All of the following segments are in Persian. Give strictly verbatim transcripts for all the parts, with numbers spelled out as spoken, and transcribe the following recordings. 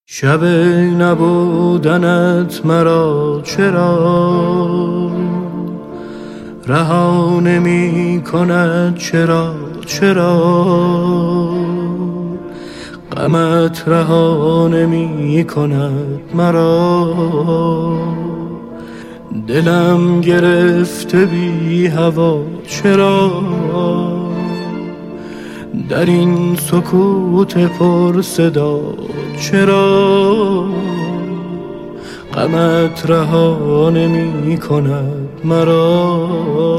شب نبودنت مرا چرا رها نمی کند؟ چرا چرا غمت رها نمی کند مرا؟ دلم گرفته بی هوا چرا در این سکوت پر صدا؟ چرا غمت رها نمی کند مرا؟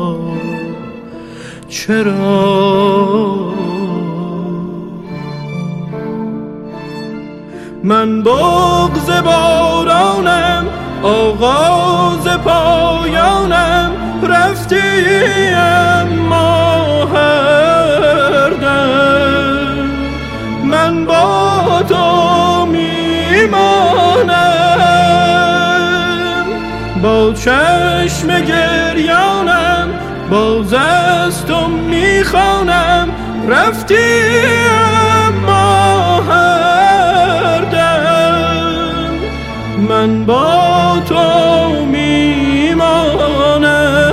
چرا من بغض بارانم، آغاز پایانم، رفتی اما هر دم من با تو میمانم. با چشم گریانم باز از تو میخوانم، رفتی اما هر دم من با تو میمانم.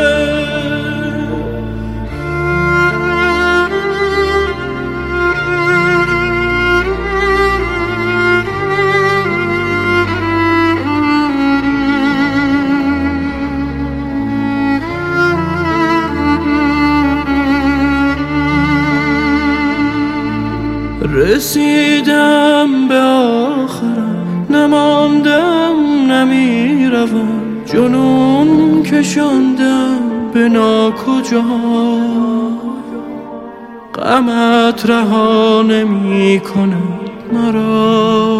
رسیدم به آخرم، نماندم نمیروم، جنون کشاندم به ناکجا. غمت رها نمی کند مرا،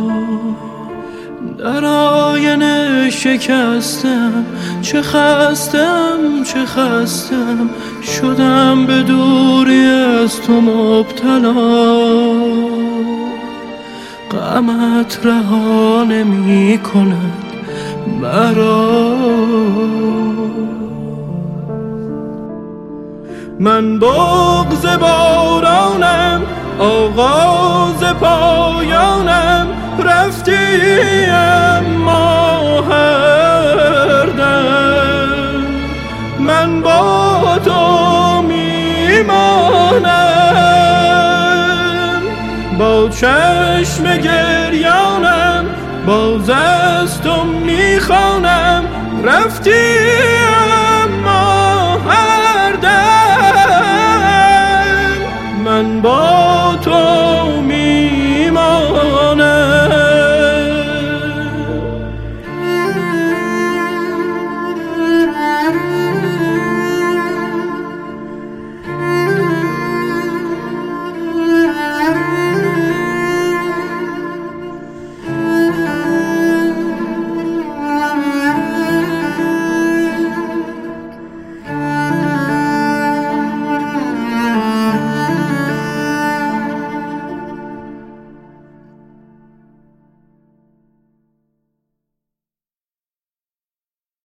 در آینه شکستم، چه خستم چه خستم، شدم به دوری از تو مبتلا. غمت رها نمی کند مرا. من بغض بارانم، آغاز پایانم، رفتی اما هر دم من با تو میمانم. با چشم گریانم باز از تو میخوانم، رفتی اما هر دم من با تو